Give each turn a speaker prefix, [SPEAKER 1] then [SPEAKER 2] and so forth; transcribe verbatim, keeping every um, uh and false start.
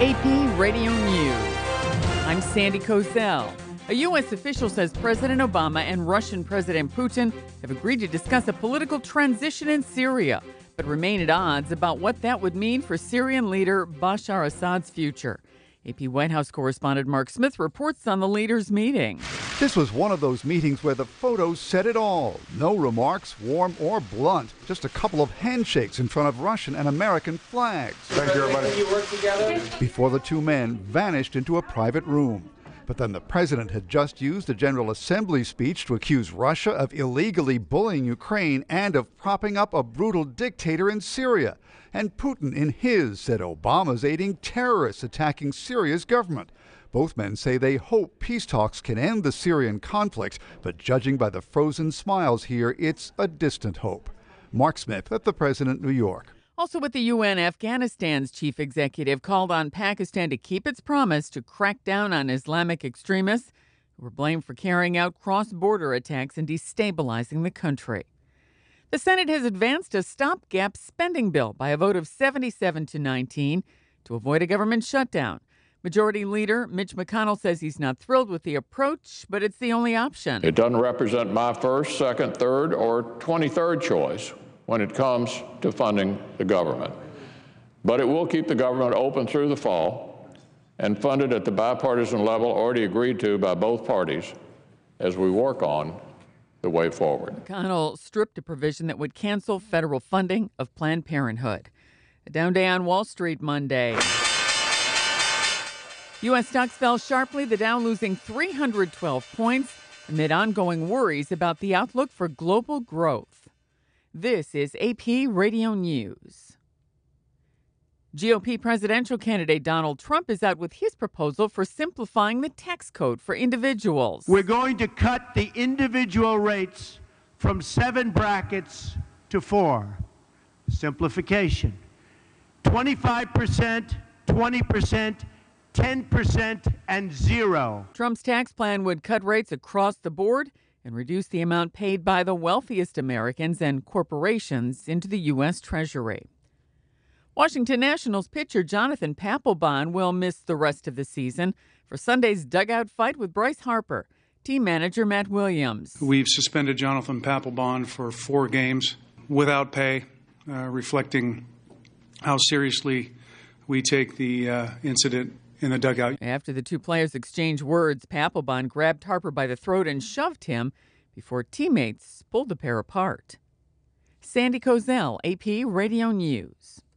[SPEAKER 1] A P Radio News. I'm Sandy Kozel. A U S official says President Obama and Russian President Putin have agreed to discuss a political transition in Syria, but remain at odds about what that would mean for Syrian leader Bashar Assad's future. A P White House correspondent Mark Smith reports on the leaders' meeting.
[SPEAKER 2] This was one of those meetings where the photos said it all. No remarks, warm or blunt. Just a couple of handshakes in front of Russian and American flags.
[SPEAKER 3] Thank you, everybody.
[SPEAKER 4] Can you work together?
[SPEAKER 2] Before the two men vanished into a private room. But then the president had just used a General Assembly speech to accuse Russia of illegally bullying Ukraine and of propping up a brutal dictator in Syria. And Putin, in his, said Obama's aiding terrorists attacking Syria's government. Both men say they hope peace talks can end the Syrian conflict, but judging by the frozen smiles here, it's a distant hope. Mark Smith at the President, New York.
[SPEAKER 1] Also at the U N, Afghanistan's chief executive called on Pakistan to keep its promise to crack down on Islamic extremists who were blamed for carrying out cross-border attacks and destabilizing the country. The Senate has advanced a stopgap spending bill by a vote of seventy-seven to nineteen to avoid a government shutdown. Majority Leader Mitch McConnell says he's not thrilled with the approach, but it's the only option.
[SPEAKER 5] It doesn't represent my first, second, third, or twenty-third choice when it comes to funding the government. But it will keep the government open through the fall and funded at the bipartisan level already agreed to by both parties as we work on the way forward.
[SPEAKER 1] McConnell stripped a provision that would cancel federal funding of Planned Parenthood. A down day on Wall Street Monday. U S stocks fell sharply, the Dow losing three hundred twelve points amid ongoing worries about the outlook for global growth. This is A P Radio News. G O P presidential candidate Donald Trump is out with his proposal for simplifying the tax code for individuals.
[SPEAKER 6] We're going to cut the individual rates from seven brackets to four. Simplification. twenty-five percent, twenty percent, ten percent, and zero.
[SPEAKER 1] Trump's tax plan would cut rates across the board and reduce the amount paid by the wealthiest Americans and corporations into the U S. Treasury. Washington Nationals pitcher Jonathan Papelbon will miss the rest of the season for Sunday's dugout fight with Bryce Harper. Team manager Matt Williams.
[SPEAKER 7] We've suspended Jonathan Papelbon for four games without pay, uh, reflecting how seriously we take the uh, incident in the dugout.
[SPEAKER 1] After the two players exchanged words, Papelbon grabbed Harper by the throat and shoved him before teammates pulled the pair apart. Sandy Kozel, A P Radio News.